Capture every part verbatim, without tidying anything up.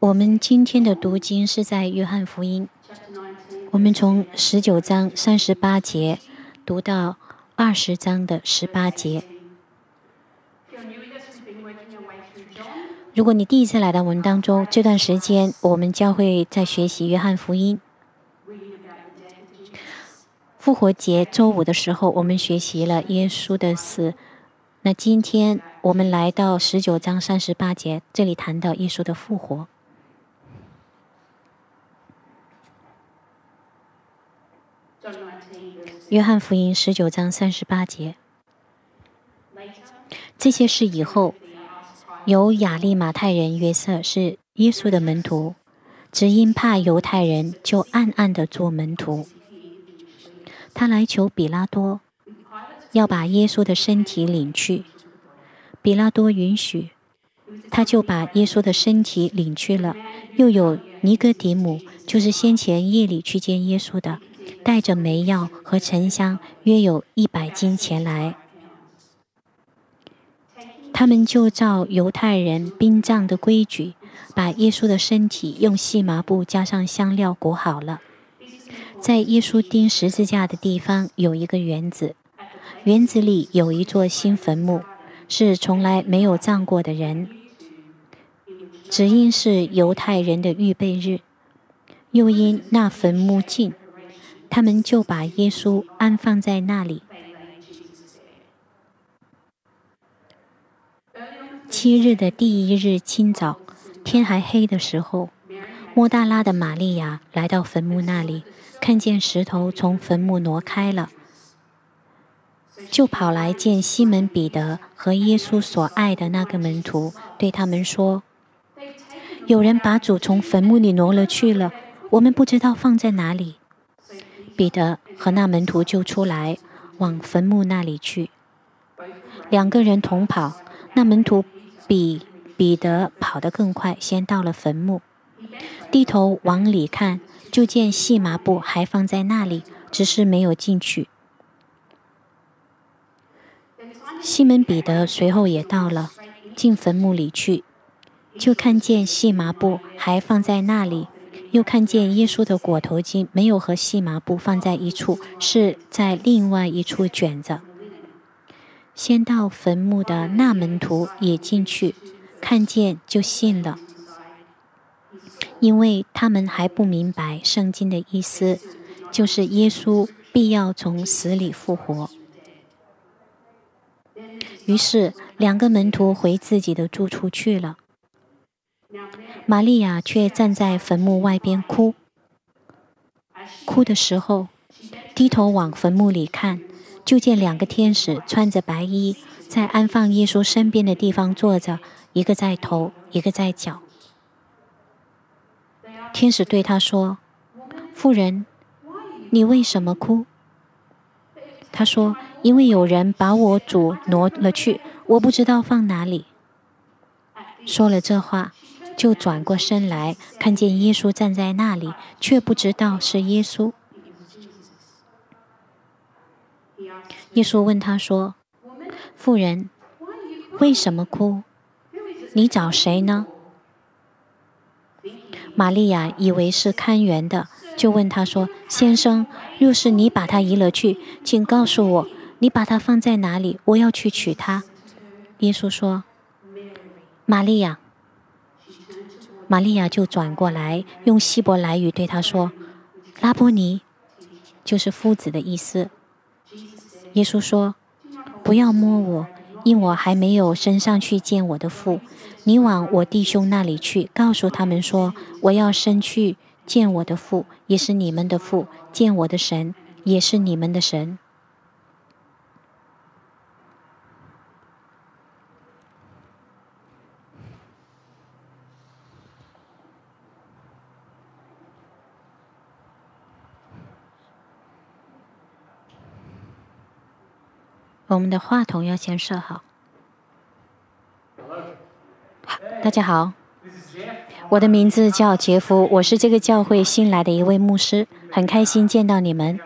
我们今天的读经是在约翰福音，我们从十九章三十八节读到二十章的十八节。如果你第一次来到我们当中，这段时间我们将会在学习约翰福音。复活节周五的时候，我们学习了耶稣的死。那今天我们来到十九章三十八节，这里谈到耶稣的复活。约翰福音十九章三十八节。这些事以后，有亚利马太人约瑟是耶稣的门徒，只因怕犹太人，就暗暗地做门徒。他来求比拉多，要把耶稣的身体领去。比拉多允许，他就把耶稣的身体领去了。又有尼哥底母，就是先前夜里去见耶稣的，带着煤药和沉香，约有一百斤前来。他们就照犹太人殡葬的规矩，把耶稣的身体用细麻布加上香料裹好了。在耶稣钉十字架的地方有一个园子，园子里有一座新坟墓，是从来没有葬过的人。只因是犹太人的预备日，又因那坟墓近，他们就把耶稣安放在那里。七日的第一日清早，天还黑的时候，抹大拉的玛利亚来到坟墓那里，看见石头从坟墓挪开了，就跑来见西门彼得和耶稣所爱的那个门徒，对他们说：有人把主从坟墓里挪了去了，我们不知道放在哪里。彼得和那门徒就出来，往坟墓那里去。两个人同跑，那门徒比彼得跑得更快，先到了坟墓，低头往里看，就见细麻布还放在那里，只是没有进去。西门彼得随后也到了，进坟墓里去，就看见细麻布还放在那里，又看见耶稣的裹头巾没有和细麻布放在一处，是在另外一处卷着。先到坟墓的那门徒也进去，看见就信了，因为他们还不明白圣经的意思，就是耶稣必要从死里复活。于是两个门徒回自己的住处去了。玛利亚却站在坟墓外边哭，哭的时候低头往坟墓里看，就见两个天使穿着白衣，在安放耶稣身边的地方坐着，一个在头，一个在脚。天使对他说：妇人，你为什么哭？他说：因为有人把我主挪了去，我不知道放哪里。说了这话，就转过身来，看见耶稣站在那里，却不知道是耶稣。耶稣问他说：妇人，为什么哭？你找谁呢？玛利亚以为是看园的，就问他说：先生，若是你把他移了去，请告诉我，你把他放在哪里，我要去取他。耶稣说：玛利亚。玛利亚就转过来，用希伯来语对他说：拉波尼，就是夫子的意思。耶稣说：不要摸我，因我还没有升上去见我的父。你往我弟兄那里去，告诉他们说，我要升去见我的父，也是你们的父，见我的神，也是你们的神。我们的话筒要先设好。大家好，我的名字叫杰夫，我是这个教会新来的一位牧师，很开心见到你们。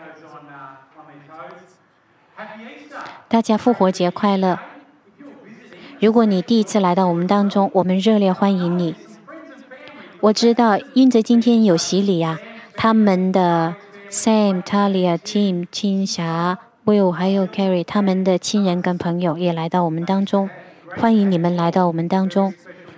大家复活节快乐！如果你第一次来到我们当中，我们热烈欢迎你。 我知道，因着今天有洗礼啊，他们的 Sam、Talia、Tim、青霞、Will 还有 Carrie， 他们的亲人跟朋友也来到我们当中，欢迎你们来到我们当中。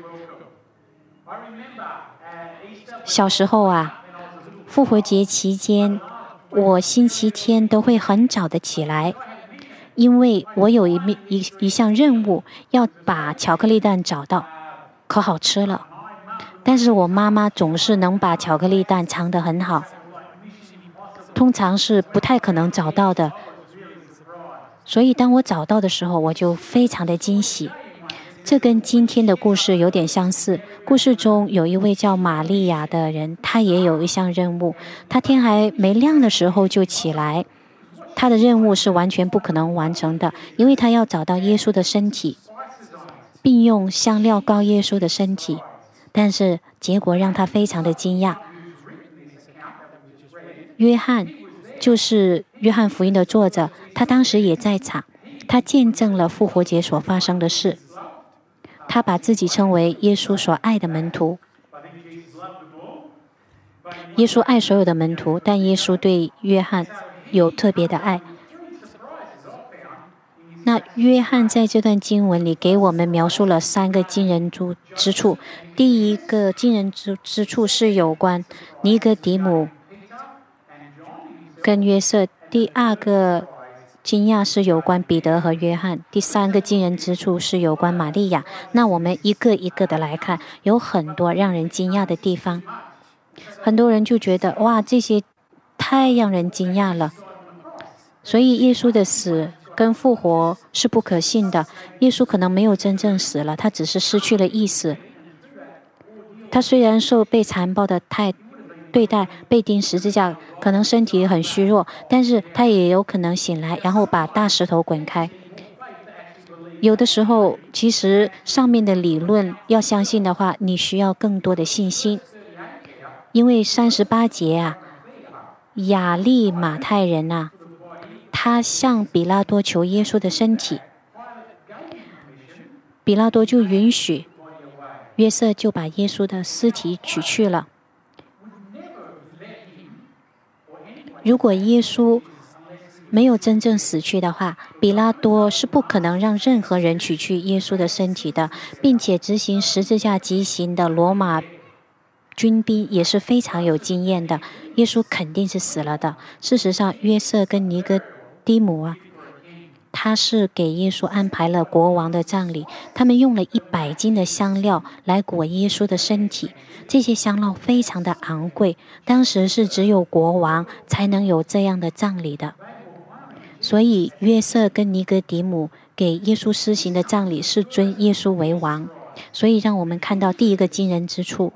小时候啊，复活节期间，我星期天都会很早的起来，因为我有一一一项任务，要把巧克力蛋找到，可好吃了。但是我妈妈总是能把巧克力蛋藏得很好，通常是不太可能找到的。所以当我找到的时候，我就非常的惊喜。这跟今天的故事有点相似。故事中有一位叫玛利亚的人，他也有一项任务。他天还没亮的时候就起来，他的任务是完全不可能完成的，因为他要找到耶稣的身体，并用香料膏耶稣的身体。但是结果让他非常的惊讶。约翰就是约翰福音的作者，他当时也在场，他见证了复活节所发生的事。他把自己称为耶稣所爱的门徒。耶稣爱所有的门徒，但耶稣对约翰有特别的爱。那约翰在这段经文里给我们描述了三个惊人之处。第一个惊人之之处是有关尼哥底母跟约瑟，第二个惊讶是有关彼得和约翰，第三个惊人之处是有关玛利亚。那我们一个一个的来看，有很多让人惊讶的地方。很多人就觉得哇，这些太让人惊讶了。所以耶稣的死跟复活是不可信的。耶稣可能没有真正死了，他只是失去了意识。他虽然受被残暴的太对待，被钉十字架，可能身体很虚弱，但是他也有可能醒来，然后把大石头滚开。有的时候，其实上面的理论要相信的话，你需要更多的信心。因为三十八节啊，亚利马太人啊，他向比拉多求耶稣的身体，比拉多就允许，约瑟就把耶稣的尸体取去了。如果耶稣没有真正死去的话，比拉多是不可能让任何人取去耶稣的身体的，并且执行十字架极刑的罗马军兵也是非常有经验的，耶稣肯定是死了的。事实上，约瑟跟尼哥底母啊，他是给耶稣安排了国王的葬礼，他们用了一百斤的香料来裹耶稣的身体，这些香料非常的昂贵，当时是只有国王才能有这样的葬礼的。所以约瑟跟尼哥底母给耶稣施行的葬礼是尊耶稣为王。所以让我们看到第一个惊人之处，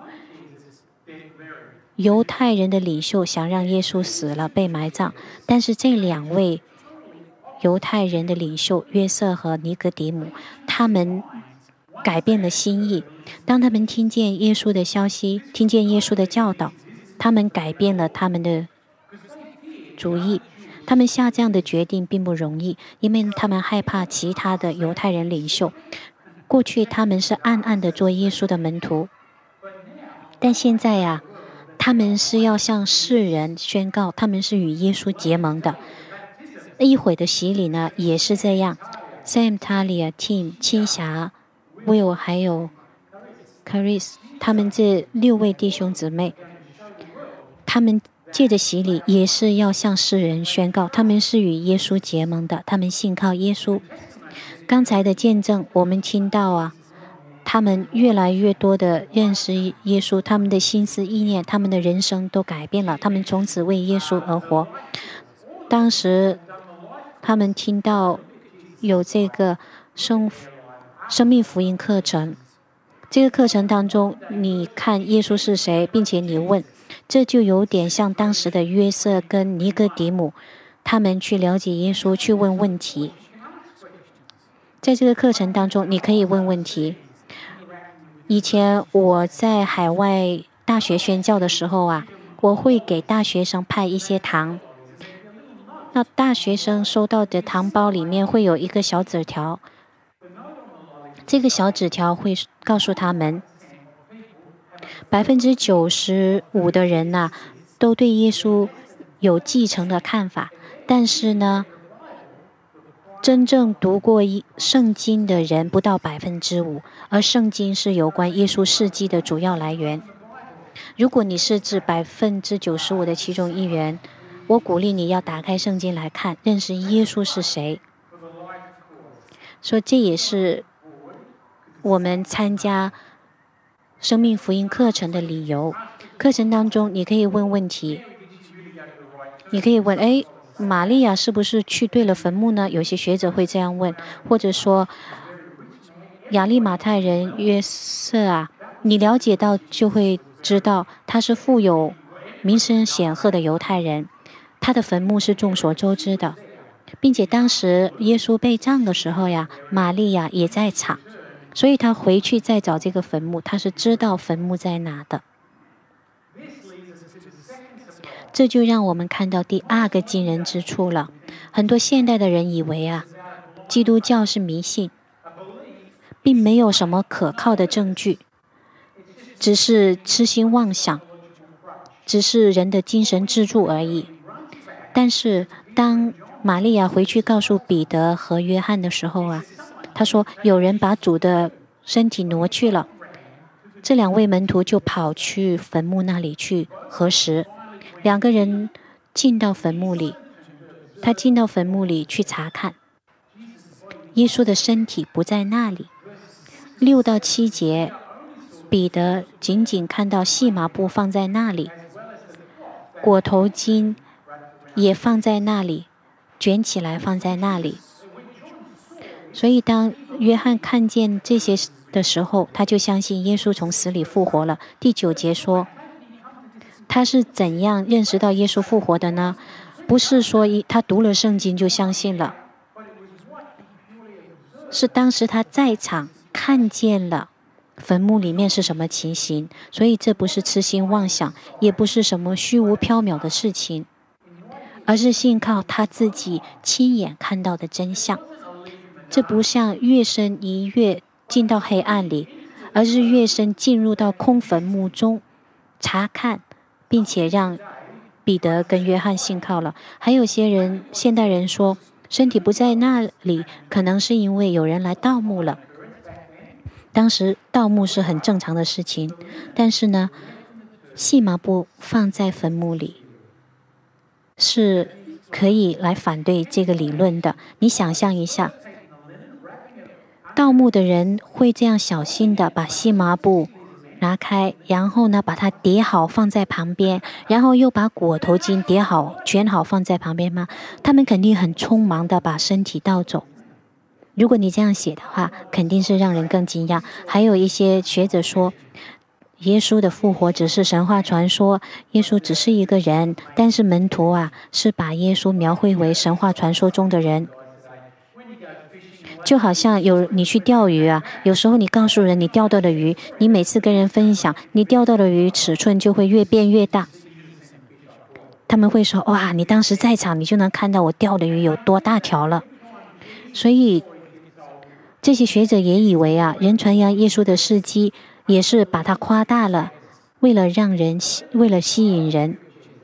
犹太人的领袖想让耶稣死了被埋葬，但是这两位犹太人的领袖约瑟和尼哥底母，他们改变了心意。当他们听见耶稣的消息，听见耶稣的教导，他们改变了他们的主意。他们下这样的决定并不容易，因为他们害怕其他的犹太人领袖。过去他们是暗暗的做耶稣的门徒，但现在呀、啊，他们是要向世人宣告他们是与耶稣结盟的。一会的洗礼呢也是这样。Sam、Talia、Tim、青霞、Will 还有 Caris， 他们这六位弟兄姊妹，他们借着洗礼也是要向世人宣告他们是与耶稣结盟的，他们信靠耶稣。刚才的见证我们听到啊，他们越来越多的认识耶稣，他们的心思意念，他们的人生都改变了，他们从此为耶稣而活。当时他们听到有这个生生命福音课程，这个课程当中你看耶稣是谁，并且你问，这就有点像当时的约瑟跟尼哥底母，他们去了解耶稣，去问问题。在这个课程当中你可以问问题。以前我在海外大学宣教的时候啊，我会给大学生派一些糖，那大学生收到的糖包里面会有一个小纸条，这个小纸条会告诉他们百分之九十五的人呐、啊，都对耶稣有继承的看法，但是呢，真正读过圣经的人不到百分之五，而圣经是有关耶稣事迹的主要来源。如果你是指百分之九十五的其中一员，我鼓励你要打开圣经来看，认识耶稣是谁。所以这也是我们参加生命福音课程的理由。课程当中你可以问问题，你可以问，哎，玛利亚是不是去对了坟墓呢？有些学者会这样问，或者说亚利马太人约瑟啊，你了解到就会知道他是富有名声显赫的犹太人，他的坟墓是众所周知的，并且当时耶稣被葬的时候呀，玛利亚也在场，所以他回去再找这个坟墓，他是知道坟墓在哪的。这就让我们看到第二个惊人之处了。很多现代的人以为啊，基督教是迷信，并没有什么可靠的证据，只是痴心妄想，只是人的精神支柱而已。但是当玛利亚回去告诉彼得和约翰的时候啊，他说有人把主的身体挪去了，这两位门徒就跑去坟墓那里去核实。两个人进到坟墓里，他进到坟墓里去查看，耶稣的身体不在那里。六到七节，彼得仅仅看到细麻布放在那里，裹头巾也放在那里，卷起来放在那里。所以当约翰看见这些的时候，他就相信耶稣从死里复活了。第九节说，他是怎样认识到耶稣复活的呢？不是说他读了圣经就相信了，是当时他在场看见了坟墓里面是什么情形，所以这不是痴心妄想，也不是什么虚无缥缈的事情，而是信靠他自己亲眼看到的真相。这不像越深一越进到黑暗里，而是越深进入到空坟墓中查看，并且让彼得跟约翰信靠了。还有些人，现代人说身体不在那里，可能是因为有人来盗墓了。当时盗墓是很正常的事情，但是呢，细麻布放在坟墓里是可以来反对这个理论的。你想象一下，盗墓的人会这样小心的把细麻布拿开，然后呢把它叠好放在旁边，然后又把裹头巾叠好卷好放在旁边吗？他们肯定很匆忙的把身体盗走。如果你这样写的话，肯定是让人更惊讶。还有一些学者说，耶稣的复活只是神话传说，耶稣只是一个人，但是门徒啊是把耶稣描绘为神话传说中的人。就好像有你去钓鱼啊，有时候你告诉人你钓到的鱼，你每次跟人分享，你钓到的鱼尺寸就会越变越大。他们会说，哇，你当时在场，你就能看到我钓的鱼有多大条了。所以这些学者也以为啊，人传扬耶稣的事迹也是把它夸大了，为了让人为了吸引人。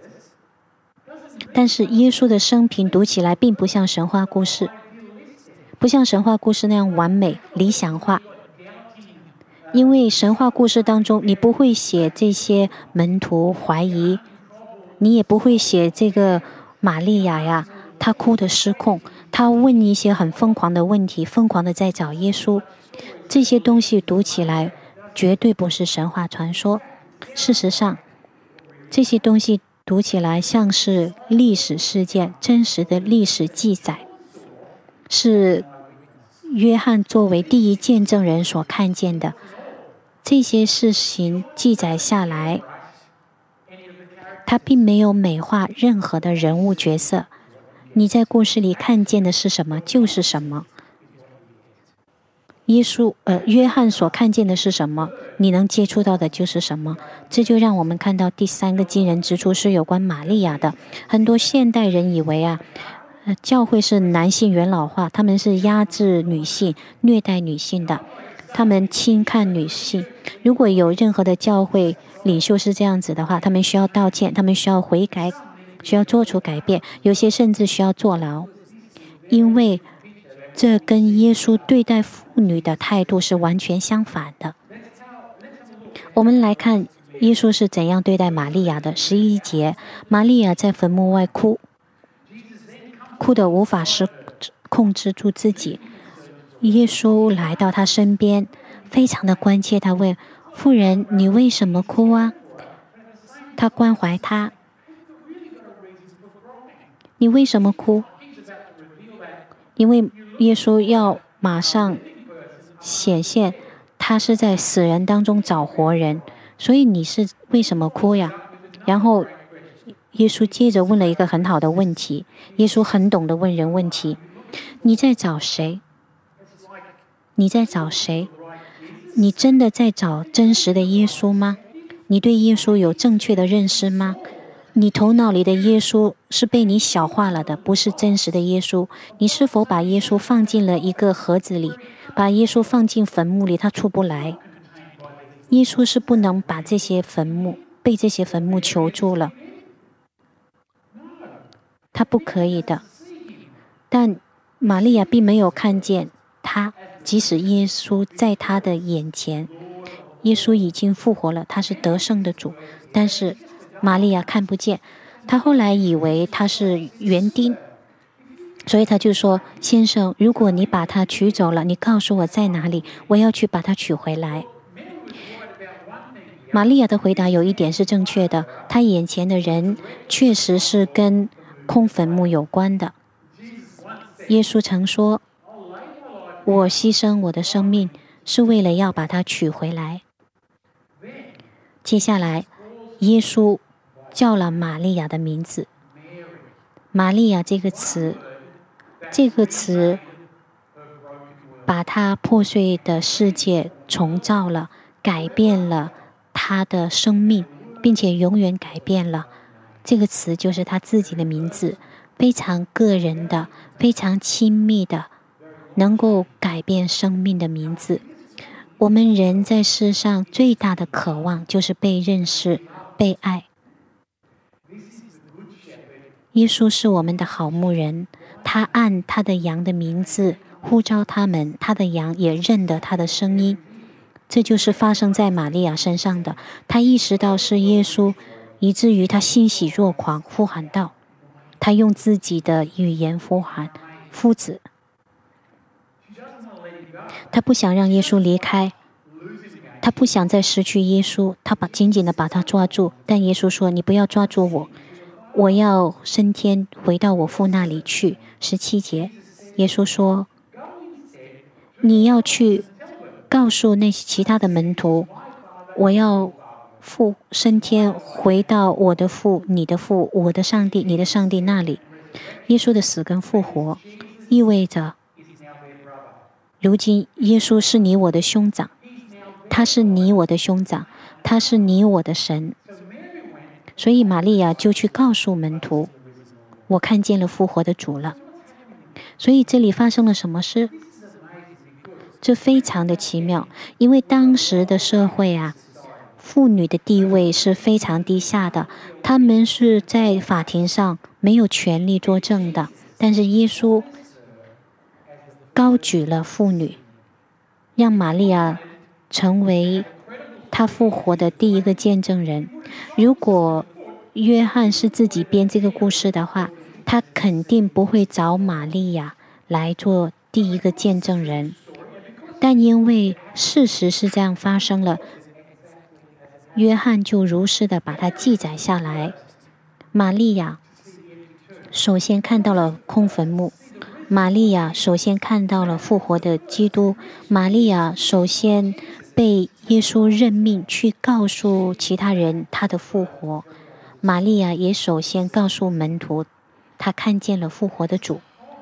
但是耶稣的生平读起来并不像神话故事，不像神话故事那样完美理想化。因为神话故事当中，你不会写这些门徒怀疑，你也不会写这个玛利亚呀，她哭得失控，她问一些很疯狂的问题，疯狂的在找耶稣。这些东西读起来绝对不是神话传说。事实上，这些东西读起来像是历史事件，真实的历史记载，是约翰作为第一见证人所看见的。这些事情记载下来，他并没有美化任何的人物角色，你在故事里看见的是什么就是什么。耶稣呃，约翰所看见的是什么，你能接触到的就是什么。这就让我们看到第三个惊人之处是有关玛利亚的。很多现代人以为啊，呃，教会是男性元老化，他们是压制女性、虐待女性的。 他们轻看女性。如果有任何的教会领袖是这样子的话，他们需要道歉，他们需要悔改，需要做出改变，有些甚至需要坐牢，因为这跟耶稣对待妇女的态度是完全相反的。我们来看耶稣是怎样对待玛利亚的。十一节，玛利亚在坟墓外哭，哭得无法是控制住自己。耶稣来到她身边，非常的关切，他问：妇人，你为什么哭啊？他关怀她，你为什么哭？因为耶稣要马上显现他是在死人当中找活人，所以你是为什么哭呀？然后耶稣接着问了一个很好的问题，耶稣很懂得问人问题，你在找谁？你在找谁？你真的在找真实的耶稣吗？你对耶稣有正确的认识吗？你头脑里的耶稣是被你小化了的，不是真实的耶稣。你是否把耶稣放进了一个盒子里，把耶稣放进坟墓里，他出不来？耶稣是不能把这些坟墓被这些坟墓囚住了，他不可以的。但玛利亚并没有看见他，即使耶稣在他的眼前，耶稣已经复活了，他是得胜的主，但是玛利亚看不见。他后来以为他是园丁，所以他就说：先生，如果你把他取走了，你告诉我在哪里，我要去把他取回来。玛利亚的回答有一点是正确的，他眼前的人确实是跟空坟墓有关的。耶稣曾说：我牺牲我的生命是为了要把他取回来。接下来耶稣叫了玛利亚的名字。玛利亚这个词这个词把他破碎的世界重造了，改变了他的生命，并且永远改变了。这个词就是他自己的名字，非常个人的，非常亲密的，能够改变生命的名字。我们人在世上最大的渴望就是被认识、被爱。耶稣是我们的好牧人，他按他的羊的名字呼召他们，他的羊也认得他的声音。这就是发生在玛利亚身上的。他意识到是耶稣，以至于他欣喜若狂，呼喊道：他用自己的语言呼喊夫子。他不想让耶稣离开，他不想再失去耶稣，他把紧紧地把他抓住。但耶稣说：你不要抓住我，我要升天回到我父那里去。十七节，耶稣说：你要去告诉那些其他的门徒，我要父升天回到我的父、你的父、我的上帝、你的上帝那里。耶稣的死跟复活意味着，如今耶稣是你我的兄长，他是你我的兄长，他是你我的神。所以玛利亚就去告诉门徒，我看见了复活的主了。所以这里发生了什么事？这非常的奇妙，因为当时的社会啊，妇女的地位是非常低下的，她们是在法庭上没有权利作证的。但是耶稣高举了妇女，让玛利亚成为他复活的第一个见证人。如果约翰是自己编这个故事的话，他肯定不会找玛利亚来做第一个见证人。但因为事实是这样发生了，约翰就如实的把它记载下来。玛利亚首先看到了空坟墓，玛利亚首先看到了复活的基督，玛利亚首先被耶稣任命去告诉其他人他的复活，玛利亚也首先告诉门徒，他看见了复活的主。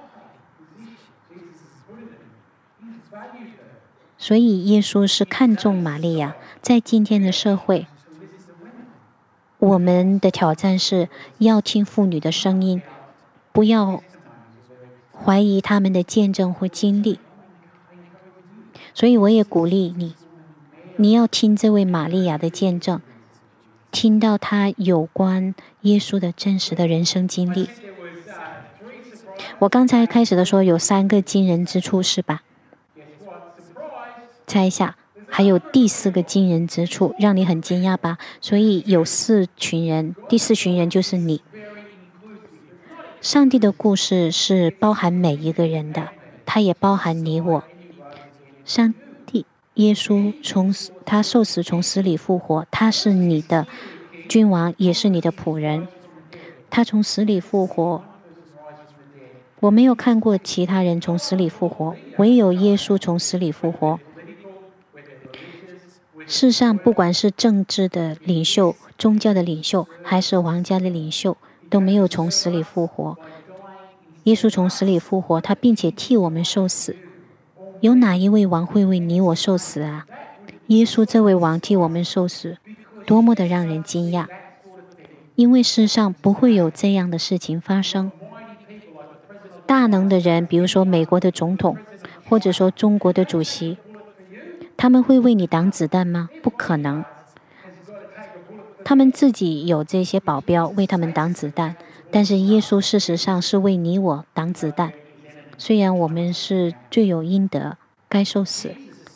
所以耶稣是看重玛利亚。在今天的社会，我们的挑战是要听妇女的声音，不要怀疑他们的见证或经历。 所以我也鼓励你，你要听这位玛利亚的见证，听到她有关耶稣的真实的人生经历。我刚才开始的时候有三个惊人之处，是吧？猜一下，还有第四个惊人之处，让你很惊讶吧？所以有四群人，第四群人就是你。上帝的故事是包含每一个人的，它也包含你我。上帝耶稣从他受死从死里复活，他是你的君王，也是你的仆人。他从死里复活，我没有看过其他人从死里复活，唯有耶稣从死里复活。世上不管是政治的领袖、宗教的领袖，还是王家的领袖，都没有从死里复活。耶稣从死里复活，他并且替我们受死。有哪一位王会为你我受死啊？耶稣这位王替我们受死，多么的让人惊讶！因为世上不会有这样的事情发生。大能的人，比如说美国的总统，或者说中国的主席，他们会为你挡子弹吗？不可能。他们自己有这些保镖为他们挡子弹，但是耶稣事实上是为你我挡子弹。虽然我们是罪有应得，该受死。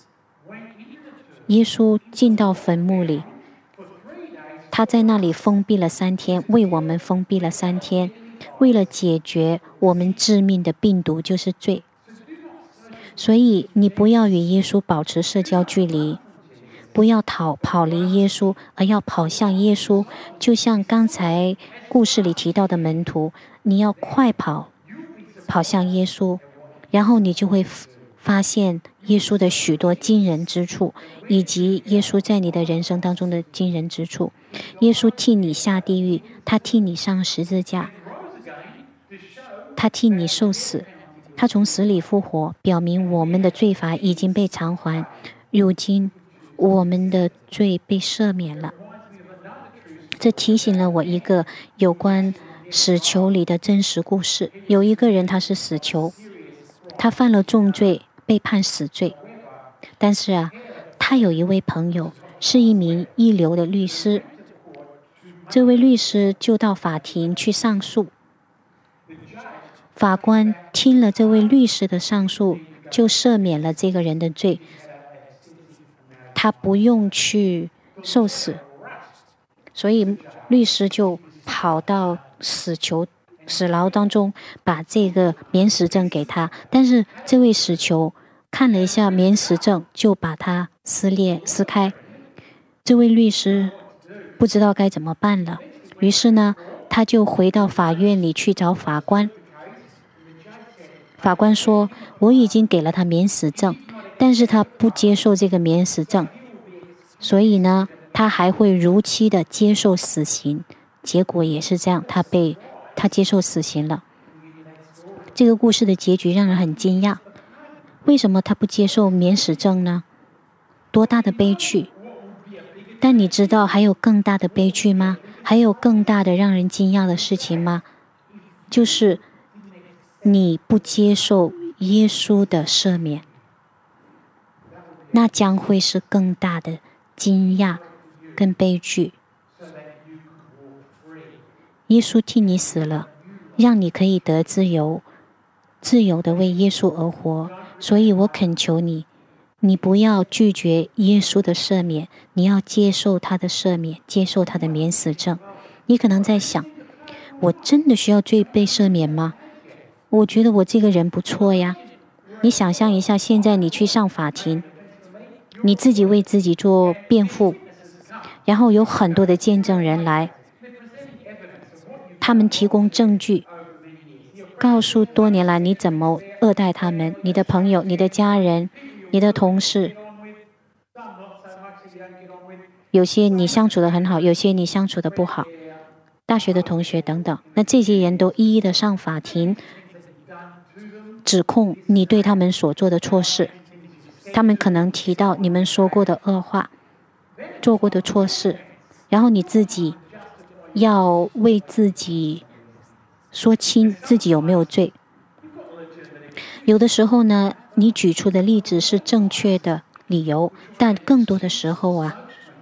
耶稣进到坟墓里，他在那里封闭了三天，为我们封闭了三天，为了解决我们致命的病毒，就是罪。所以你不要与耶稣保持社交距离，不要逃跑离耶稣，而要跑向耶稣。就像刚才故事里提到的门徒，你要快跑，跑向耶稣，然后你就会发现耶稣的许多惊人之处，以及耶稣在你的人生当中的惊人之处。耶稣替你下地狱，他替你上十字架，他替你受死，他从死里复活，表明我们的罪罚已经被偿还，如今我们的罪被赦免了。这提醒了我一个有关死囚里的真实故事。有一个人他是死囚，他犯了重罪，被判死罪。但是啊，他有一位朋友是一名一流的律师，这位律师就到法庭去上诉。法官听了这位律师的上诉，就赦免了这个人的罪，他不用去受死。所以律师就跑到死囚死牢当中，把这个免死证给他。但是这位死囚看了一下免死证，就把它撕裂撕开。这位律师不知道该怎么办了，于是呢，他就回到法院里去找法官。法官说：“我已经给了他免死证，但是他不接受这个免死证，所以呢，他还会如期的接受死刑。”结果也是这样，他被他接受死刑了。这个故事的结局让人很惊讶。为什么他不接受免死证呢？多大的悲剧！但你知道还有更大的悲剧吗？还有更大的让人惊讶的事情吗？就是你不接受耶稣的赦免，那将会是更大的惊讶跟悲剧。耶稣替你死了，让你可以得自由，自由的为耶稣而活。所以我恳求你，你不要拒绝耶稣的赦免，你要接受他的赦免，接受他的免死证。你可能在想，我真的需要罪被赦免吗？我觉得我这个人不错呀。你想象一下，现在你去上法庭，你自己为自己做辩护，然后有很多的见证人来，他们提供证据，告诉多年来你怎么恶待他们，你的朋友、你的家人、你的同事，有些你相处得很好，有些你相处得不好，大学的同学等等。那这些人都一一的上法庭，指控你对他们所做的错事。他们可能提到你们说过的恶话，做过的错事，然后你自己要为自己说清自己有没有罪。有的时候呢， 你举出的例子是正确的理由，但更多的时候啊，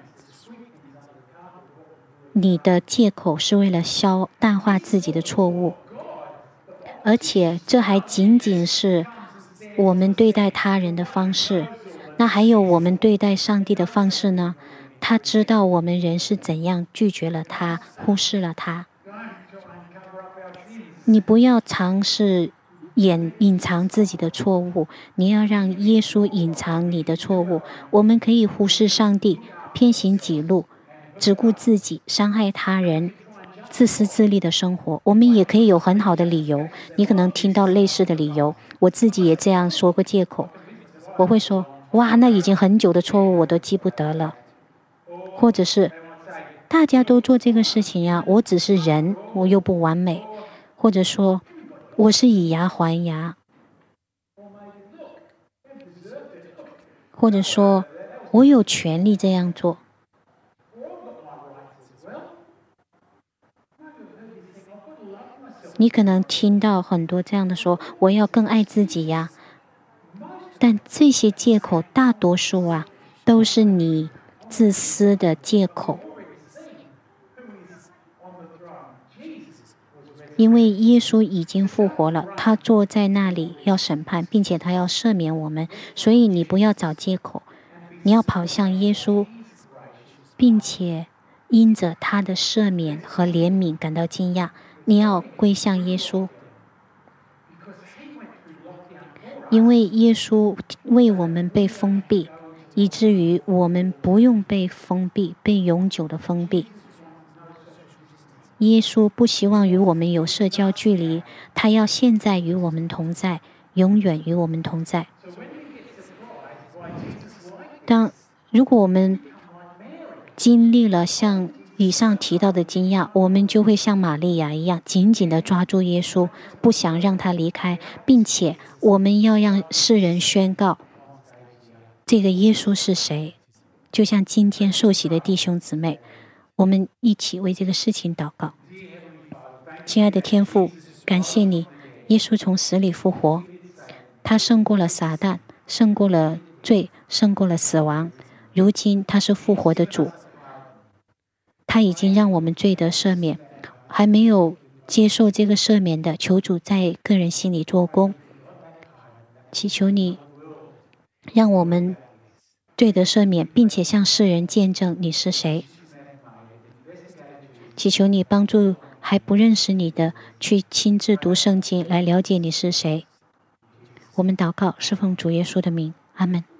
你的借口是为了消淡化自己的错误，而且这还仅仅是我们对待他人的方式。那还有我们对待上帝的方式呢？他知道我们人是怎样拒绝了他，忽视了他。你不要尝试掩隐藏自己的错误，你要让耶稣隐藏你的错误。我们可以忽视上帝，偏行己路，只顾自己，伤害他人，自私自利的生活。我们也可以有很好的理由，你可能听到类似的理由，我自己也这样说过借口。我会说，哇，那已经很久的错误我都记不得了，或者是大家都做这个事情呀，我只是人，我又不完美，或者说我是以牙还牙，或者说我有权利这样做。你可能听到很多这样的说，我要更爱自己呀。但这些借口大多数啊，都是你自私的借口。因为耶稣已经复活了，他坐在那里要审判，并且他要赦免我们，所以你不要找借口，你要跑向耶稣，并且因着他的赦免和怜悯感到惊讶。你要归向耶稣，因为耶稣为我们被封闭，以至于我们不用被封闭，被永久的封闭。耶稣不希望与我们有社交距离，他要现在与我们同在，永远与我们同在。当如果我们经历了像以上提到的惊讶，我们就会像玛利亚一样紧紧地抓住耶稣，不想让他离开，并且我们要让世人宣告这个耶稣是谁。就像今天受洗的弟兄姊妹，我们一起为这个事情祷告。亲爱的天父，感谢你，耶稣从死里复活，他胜过了撒旦，胜过了罪，胜过了死亡。如今他是复活的主，他已经让我们罪得赦免。还没有接受这个赦免的，求主在个人心里做工，祈求你让我们罪得赦免，并且向世人见证你是谁。祈求你帮助还不认识你的，去亲自读圣经，来了解你是谁。我们祷告，是奉主耶稣的名，阿们。